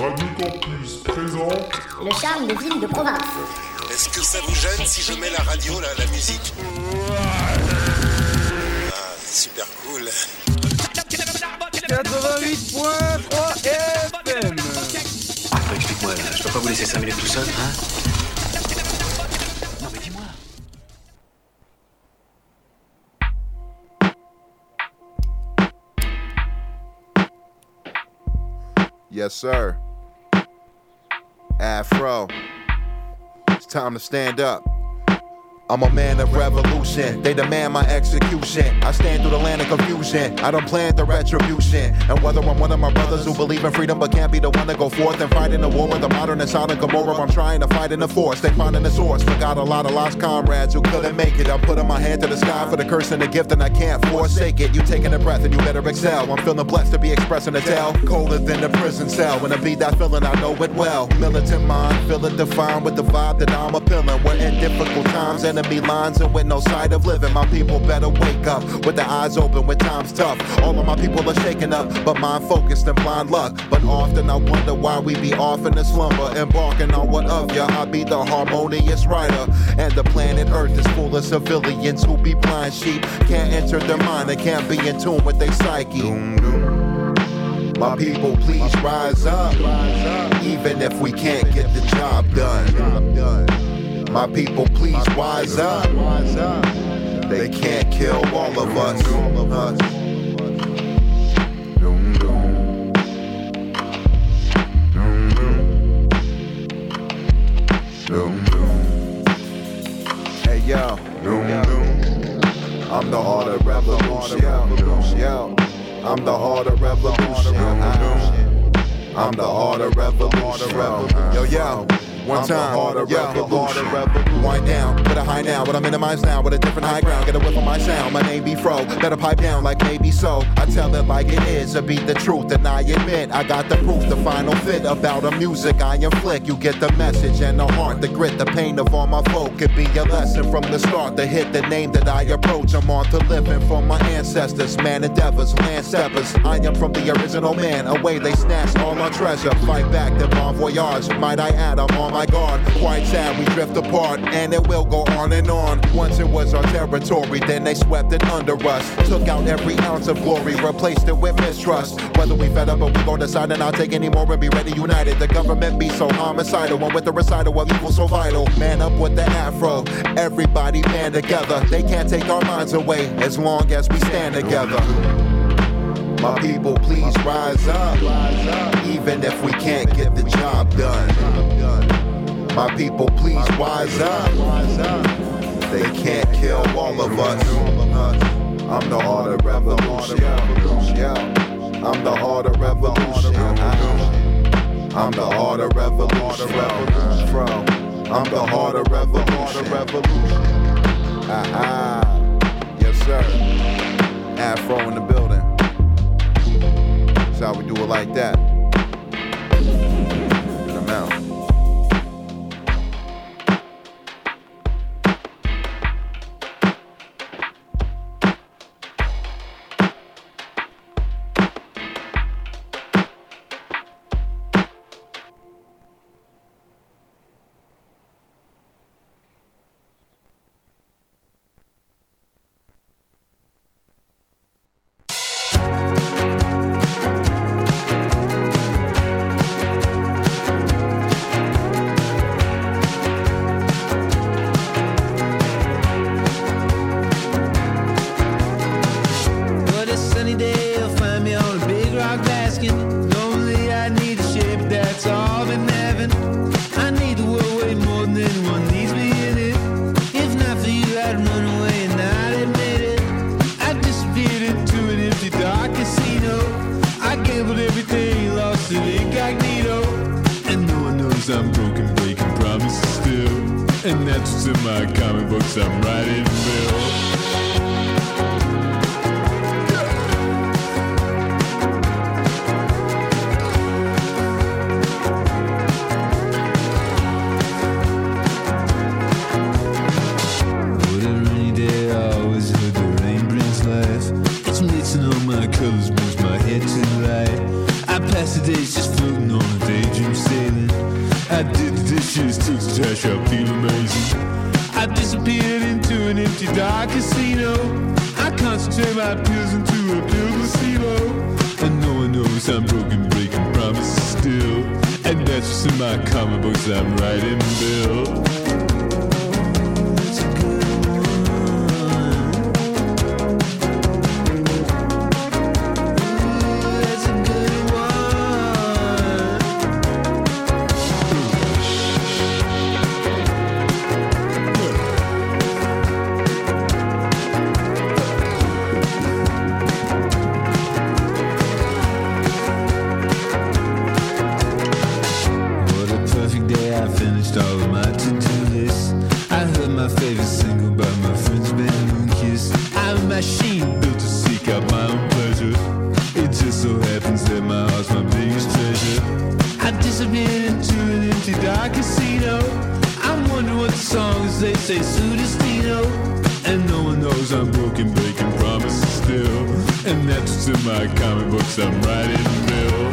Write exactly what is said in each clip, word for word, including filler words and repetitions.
Radio Campus présente Le charme des villes de province. Est-ce que ça vous gêne si je mets la radio, là, la musique? Ah, c'est super cool. quatre-vingt-huit point trois F M. Attends, explique-moi, là. Je peux pas vous laisser cinq minutes tout seul, hein? Non, mais dis-moi. Yes, sir. Afro. It's time to stand up. I'm a man of revolution. They demand my execution. I stand through the land of confusion. I don't plan the retribution. And whether I'm one of my brothers who believe in freedom but can't be the one to go forth and fight in the war with the modern and Sodom Gomorrah, I'm trying to fight in the force. They finding the source. Forgot a lot of lost comrades who couldn't make it. I'm putting my hand to the sky for the curse and the gift, and I can't forsake it. You taking a breath and you better excel. I'm feeling blessed to be expressing a tale. Colder than the prison cell. When I beat that feeling, I know it well. Militant mind, feel it defined with the vibe that I'm appealing. We're in difficult times, enemy lines, and with no sight of living. My people better wake up with their eyes open when time's tough. All of my people are shaken up, but mind focused and blind luck. But often I wonder why we be off in the slumber, embarking on what of ya. I be the harmonious writer, and the planet Earth is full of civilians who be blind sheep. Can't enter their mind, they can't be in tune with their psyche. Doom, doom. My people, please rise up, even if we can't get the job done. My people, please wise up. They can't kill all of us. Doom, doom. Doom, doom. Hey yo, doom, doom. I'm the heart of revolution. Yo, I'm the heart of revolution. I'm the heart of revolution. Yo, yo. One time, yeah, wind down, with a high now, but I'm minimized now, with a different high ground, get a whiff on my sound, my name be Fro, better pipe down like maybe so, I tell it like it is, I beat the truth, and I admit, I got the proof, the final fit about the music I inflict, you get the message and the heart, the grit, the pain of all my folk, could be a lesson from the start, to hit the name that I approach, I'm on to living from my ancestors, man endeavors, land steppers, I am from the original man, away they snatched all my treasure, fight back the bon voyage, might I add, I'm on my guard, quite sad we drift apart, and it will go on and on. Once it was our territory, then they swept it under us, took out every ounce of glory, replaced it with mistrust. Whether we fed up or we gon' decide and not take any more and be ready united. The government be so homicidal, and with the recital of evil so vital. Man up with the afro, everybody band together. They can't take our minds away as long as we stand together. My people, please rise up, even if we can't get the job done. My people, please wise up. They can't kill all of us. I'm the heart of revolution. I'm the heart of revolution. I'm the heart of revolution. I'm the heart of revolution. Aha. Yes, sir. Afro in the building. That's how we do it like that. Get them out. Colors brings my head to life. I pass the days just floating on a daydream. just takes the trash out, feel amazing. I disappeared into an empty dark casino. I concentrate my pills into a pill placebo. And no one knows I'm broken, breaking promises still. And that's just in my comic books I'm writing, Bill. I'm writing, Bill.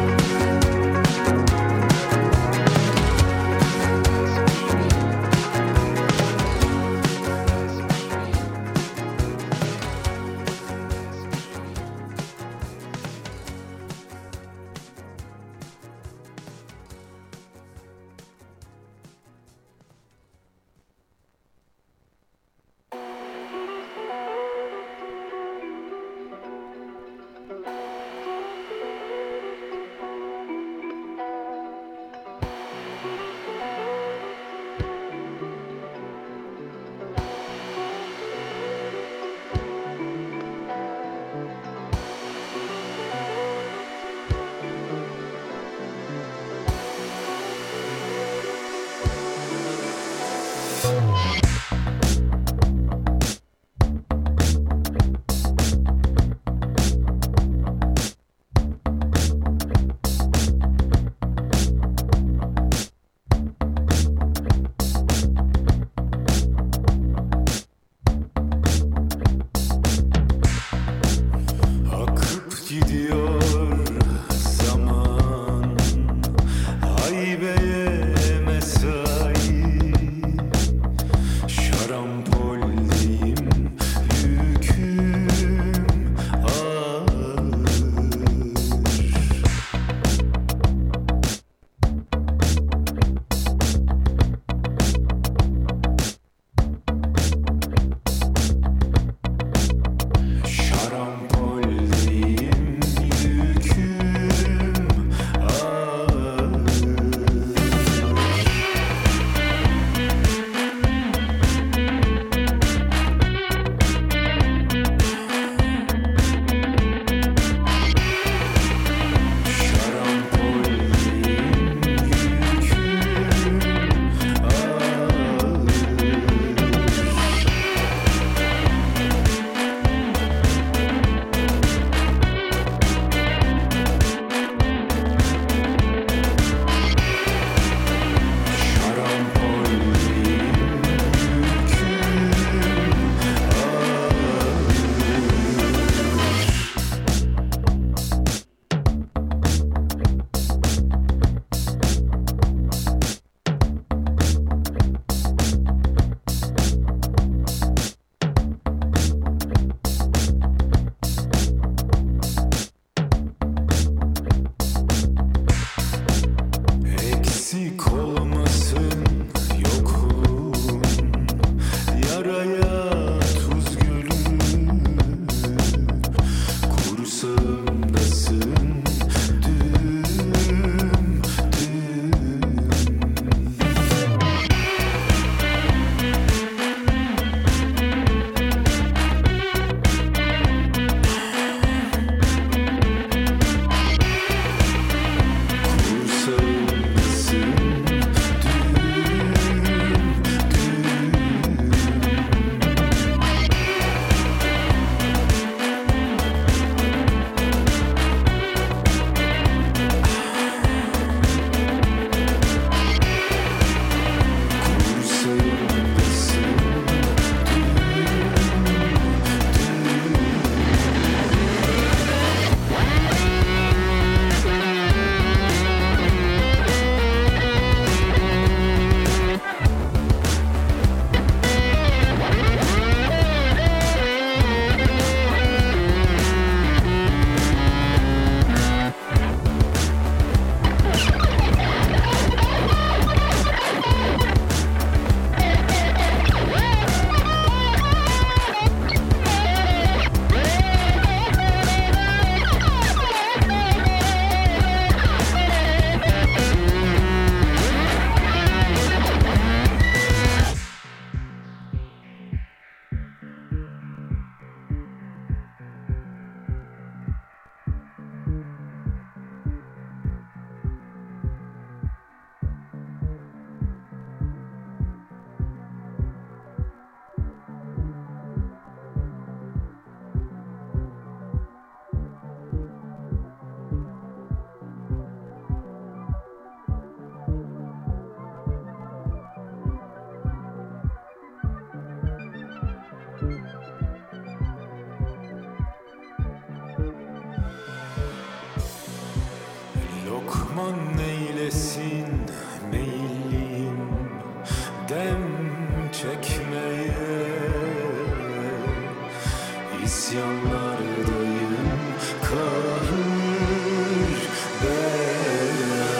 aman neylesin meyilliyim dem çekmeye, isyanlardayım kahır bela.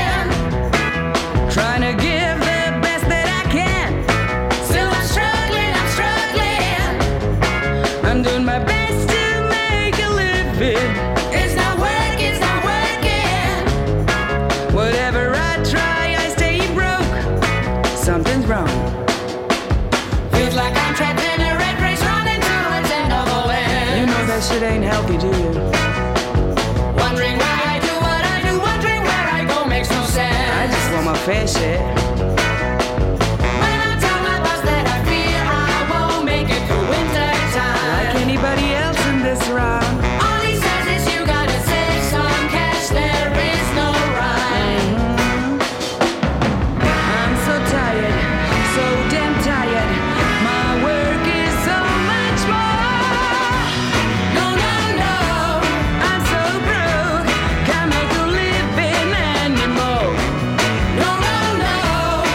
Trying to give the best that I can. Still I'm struggling. it ain't healthy, do you? Wondering why I do what I do, wondering where I go makes no sense. I just want my fair share. When I tell my boss that I fear I won't make it through winter time. Like anybody else in this round. All he says is you gotta save some cash, there is no rhyme. Mm-hmm. I'm so tired, so damn tired. My work is so much more. No, no, no. I'm so broke, can't make a living anymore. No, no, no.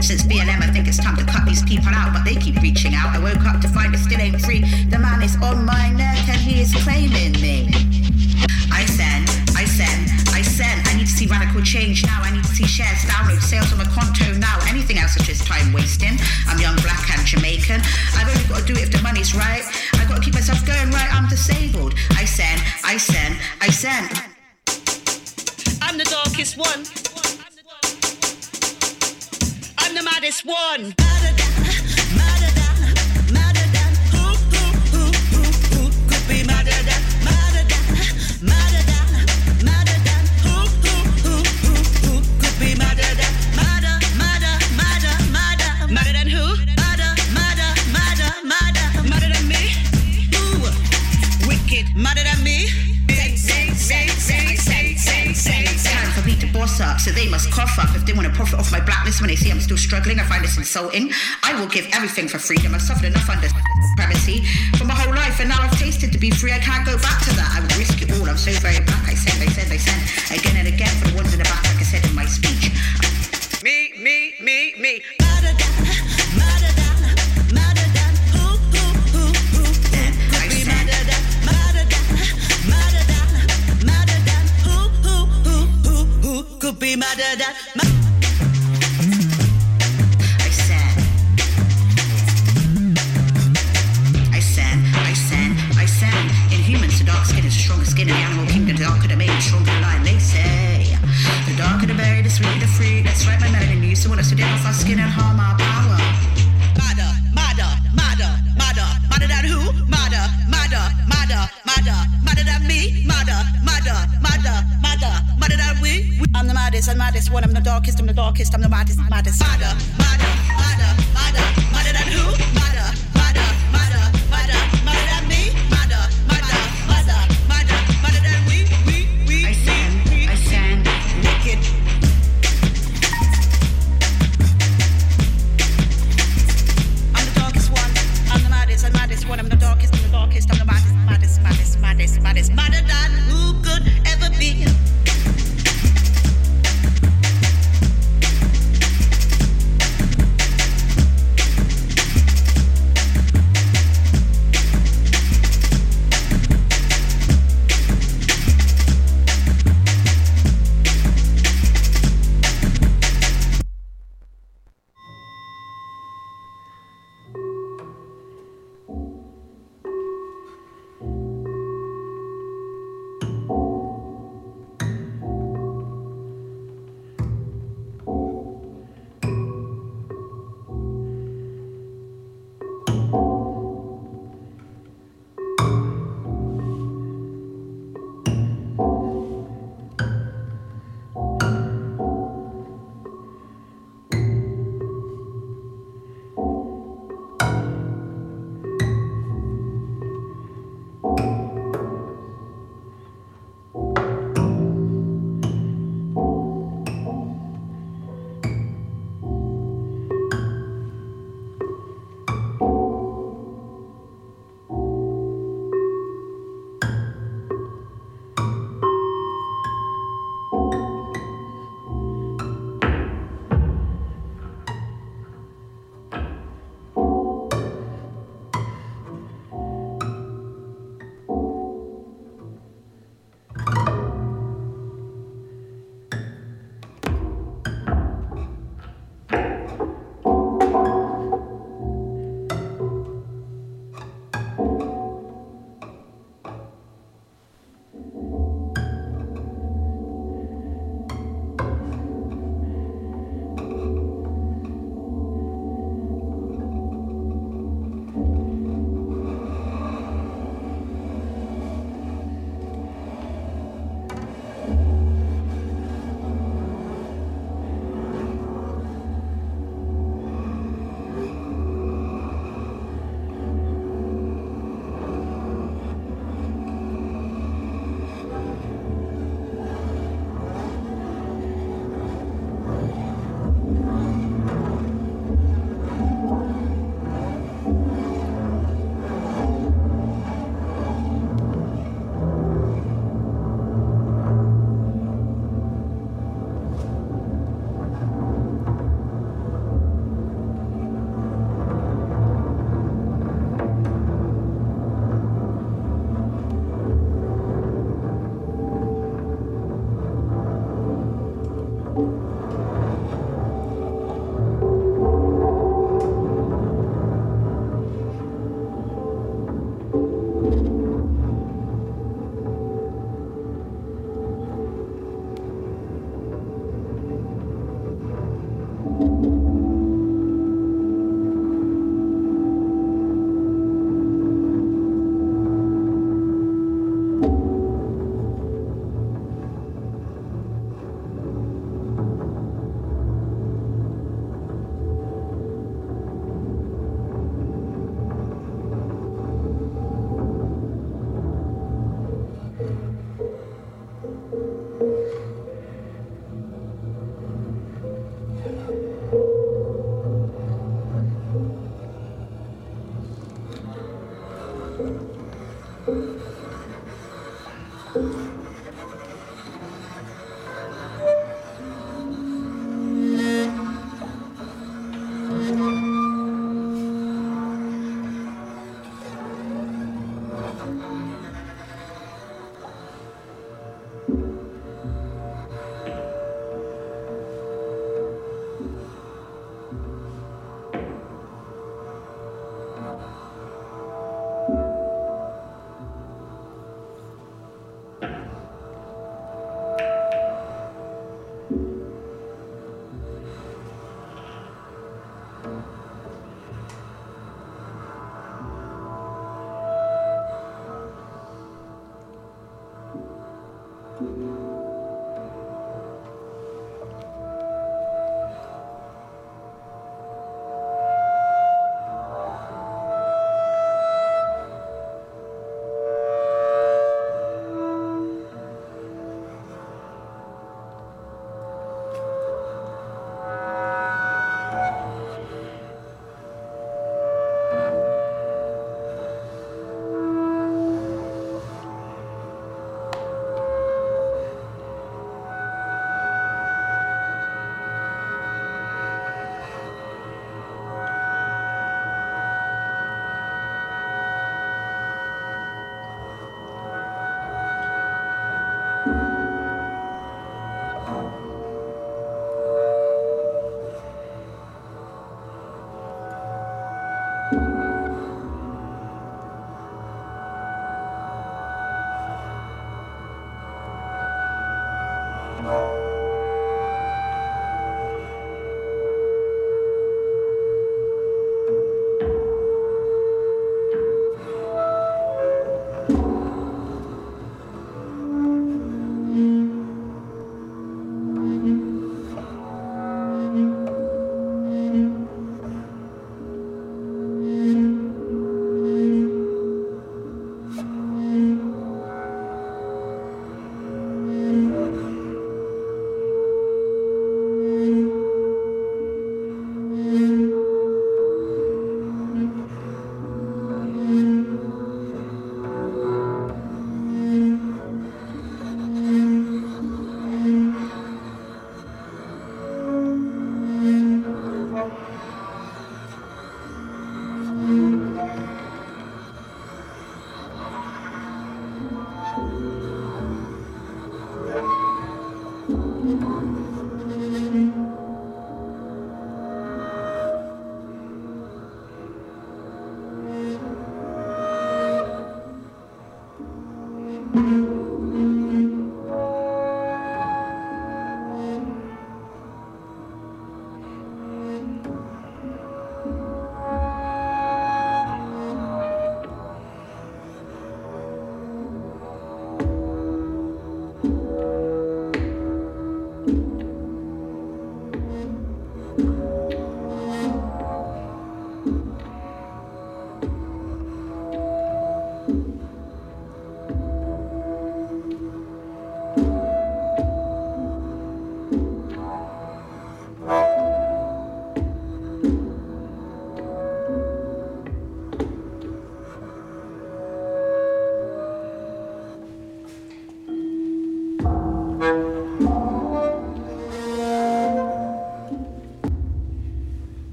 Since B L M, I think it's time to cut these people out, but they keep reaching out. I woke up to find it still ain't free. The man is on my neck and he is claiming me. I send, I send, I send. I need to see radical change now. I need to see shares, download, sales on my Conto now. Anything else is just time wasting. I'm young, black and Jamaican. I've only got to do it if the money's right. I've got to keep myself going right. I'm disabled. I send, I send, I send. I'm the darkest one. I'm the maddest one. Madder than, madder than, madder than. Who, who, who, who, who could be madder than, madder than, madder than, madder than. Who, who, who, who, who could be madder than, madder, madder, madder, madder. Madder than who? Madder, madder, madder, madder. Madder than me? Ooh, wicked. Madder than me? Say, say, say, say, say, say, say. Time for me to boss up, so they must cough up if they want to profit off my blacklist when they see I'm still struggling. I find this insulting. I will give everything for freedom. I've suffered enough under supremacy for my whole life, and now I've tasted to be free. I can't go back to that. I would risk it all. I'm so very black. I said, I said, I said again and again for the ones in the back, like I said in my speech. Me, me, me, me. Madder than, madder than, madder than. Who, who, who, who, who could be madder than, madder than, madder than, madder than. Who, who, who, who, who could be madder than. I said, I said, I said, I said. In humans, the dark skin is the strongest skin in the animal kingdom. The darker the male, the stronger the lion. They say, the darker the berry, the sweeter the fruit. Let's write my melanin. You used to want us to deal with our skin and harm our power. Madder, madder, madder, madder, madder than who? Madder, madder, madder, madder, madder than me. Madder, madder, madder, madder, madder than we. I'm the maddest, I'm the maddest one. I'm the darkest, I'm the darkest, I'm the maddest, maddest. Madder, madder, madder, madder, madder than who? Madder, madder, madder, madder, madder than me. Madder, madder, madder, madder, madder than we. We, we, I send, I send. wicked. I'm the darkest one. I'm the maddest, I'm the maddest one. I'm the darkest, I'm the darkest, I'm the maddest, maddest, maddest, maddest, maddest, madder than who could ever be.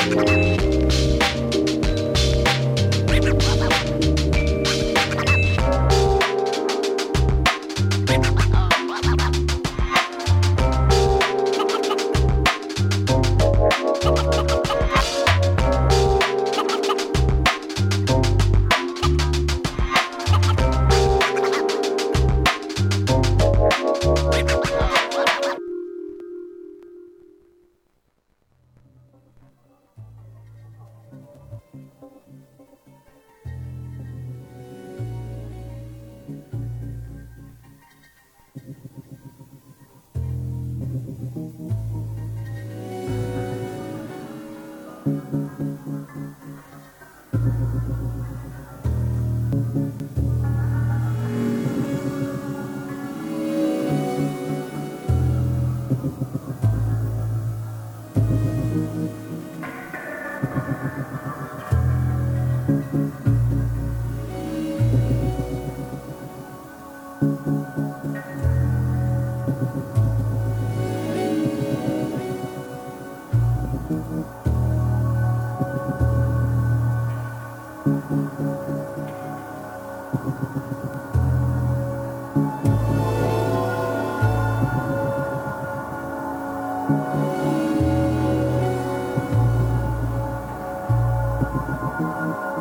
Thank you.